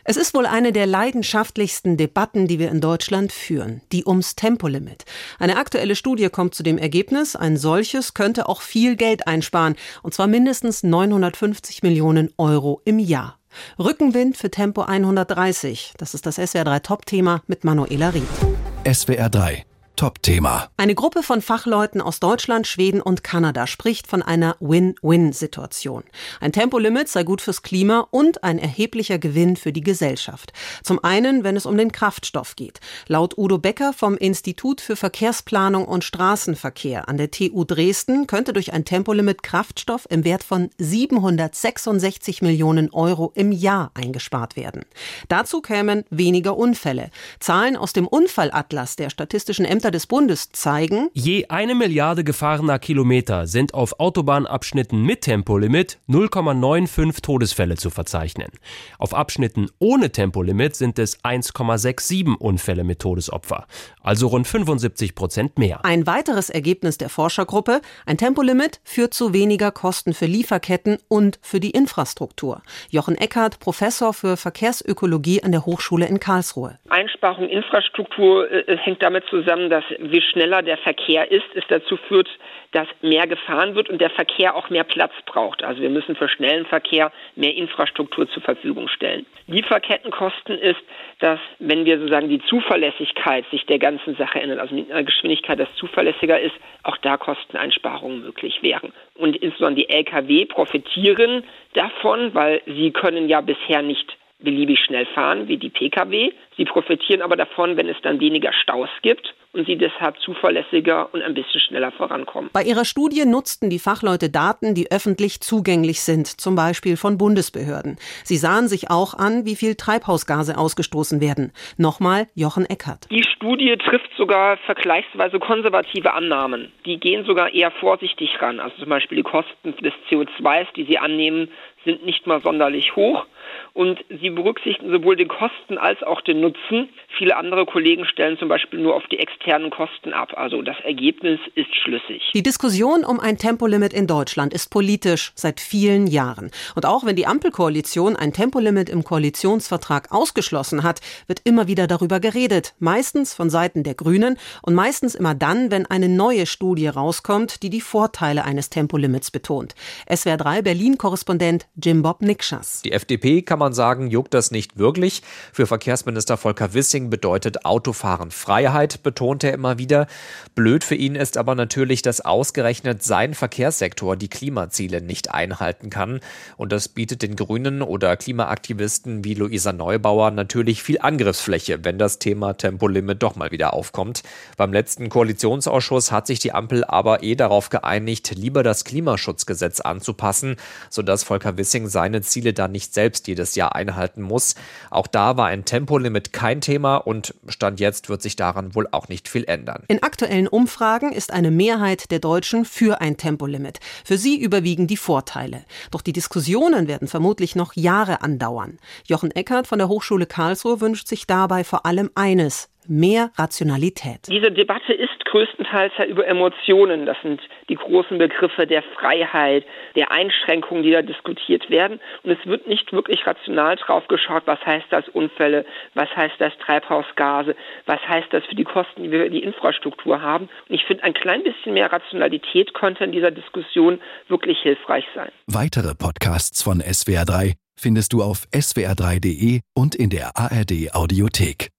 Es ist wohl eine der leidenschaftlichsten Debatten, die wir in Deutschland führen, die ums Tempolimit. Eine aktuelle Studie kommt zu dem Ergebnis, ein solches könnte auch viel Geld einsparen, und zwar mindestens 950 Millionen Euro im Jahr. Rückenwind für Tempo 130, das ist das SWR 3 Top-Thema mit Manuela Ried. SWR 3 Top-Thema. Eine Gruppe von Fachleuten aus Deutschland, Schweden und Kanada spricht von einer Win-Win-Situation. Ein Tempolimit sei gut fürs Klima und ein erheblicher Gewinn für die Gesellschaft. Zum einen, wenn es um den Kraftstoff geht. Laut Udo Becker vom Institut für Verkehrsplanung und Straßenverkehr an der TU Dresden könnte durch ein Tempolimit Kraftstoff im Wert von 766 Millionen Euro im Jahr eingespart werden. Dazu kämen weniger Unfälle. Zahlen aus dem Unfallatlas der Statistischen Ämter des Bundes zeigen, je 1 Milliarde gefahrener Kilometer sind auf Autobahnabschnitten mit Tempolimit 0,95 Todesfälle zu verzeichnen. Auf Abschnitten ohne Tempolimit sind es 1,67 Unfälle mit Todesopfer, also rund 75% mehr. Ein weiteres Ergebnis der Forschergruppe, ein Tempolimit führt zu weniger Kosten für Lieferketten und für die Infrastruktur. Jochen Eckert, Professor für Verkehrsökologie an der Hochschule in Karlsruhe. Einsparung Infrastruktur hängt damit zusammen, dass je schneller der Verkehr ist, es dazu führt, dass mehr gefahren wird und der Verkehr auch mehr Platz braucht. Also wir müssen für schnellen Verkehr mehr Infrastruktur zur Verfügung stellen. Lieferkettenkosten ist, dass wenn wir sozusagen die Zuverlässigkeit sich der ganzen Sache ändert, also mit einer Geschwindigkeit, das zuverlässiger ist, auch da Kosteneinsparungen möglich wären. Und insbesondere die Lkw profitieren davon, weil sie können ja bisher nicht beliebig schnell fahren wie die Pkw. Sie profitieren aber davon, wenn es dann weniger Staus gibt und sie deshalb zuverlässiger und ein bisschen schneller vorankommen. Bei ihrer Studie nutzten die Fachleute Daten, die öffentlich zugänglich sind, zum Beispiel von Bundesbehörden. Sie sahen sich auch an, wie viel Treibhausgase ausgestoßen werden. Nochmal Jochen Eckert. Die Studie trifft sogar vergleichsweise konservative Annahmen. Die gehen sogar eher vorsichtig ran. Also zum Beispiel die Kosten des CO2, die sie annehmen, sind nicht mal sonderlich hoch. Und sie berücksichtigen sowohl den Kosten als auch den Nutzen. Viele andere Kollegen stellen zum Beispiel nur auf die externen Kosten ab. Also das Ergebnis ist schlüssig. Die Diskussion um ein Tempolimit in Deutschland ist politisch seit vielen Jahren. Und auch wenn die Ampelkoalition ein Tempolimit im Koalitionsvertrag ausgeschlossen hat, wird immer wieder darüber geredet. Meistens von Seiten der Grünen und meistens immer dann, wenn eine neue Studie rauskommt, die die Vorteile eines Tempolimits betont. SWR 3 Berlin-Korrespondent Jim Bob Nikschas. Die FDP, kann man sagen, juckt das nicht wirklich. Für Verkehrsminister Volker Wissing bedeutet Autofahren Freiheit, betont er immer wieder. Blöd für ihn ist aber natürlich, dass ausgerechnet sein Verkehrssektor die Klimaziele nicht einhalten kann. Und das bietet den Grünen oder Klimaaktivisten wie Luisa Neubauer natürlich viel Angriffsfläche, wenn das Thema Tempolimit doch mal wieder aufkommt. Beim letzten Koalitionsausschuss hat sich die Ampel aber darauf geeinigt, lieber das Klimaschutzgesetz anzupassen, sodass Volker Wissing seine Ziele dann nicht selbst jedes Jahr einhalten muss. Auch da war ein Tempolimit kein Thema und Stand jetzt wird sich daran wohl auch nicht viel ändern. In aktuellen Umfragen ist eine Mehrheit der Deutschen für ein Tempolimit. Für sie überwiegen die Vorteile. Doch die Diskussionen werden vermutlich noch Jahre andauern. Jochen Eckert von der Hochschule Karlsruhe wünscht sich dabei vor allem eines: mehr Rationalität. Diese Debatte ist größtenteils ja über Emotionen. Das sind die großen Begriffe der Freiheit, der Einschränkungen, die da diskutiert werden. Und es wird nicht wirklich rational drauf geschaut, was heißt das Unfälle, was heißt das Treibhausgase, was heißt das für die Kosten, die wir für die Infrastruktur haben. Und ich finde, ein klein bisschen mehr Rationalität könnte in dieser Diskussion wirklich hilfreich sein. Weitere Podcasts von SWR 3 findest du auf swr3.de und in der ARD Audiothek.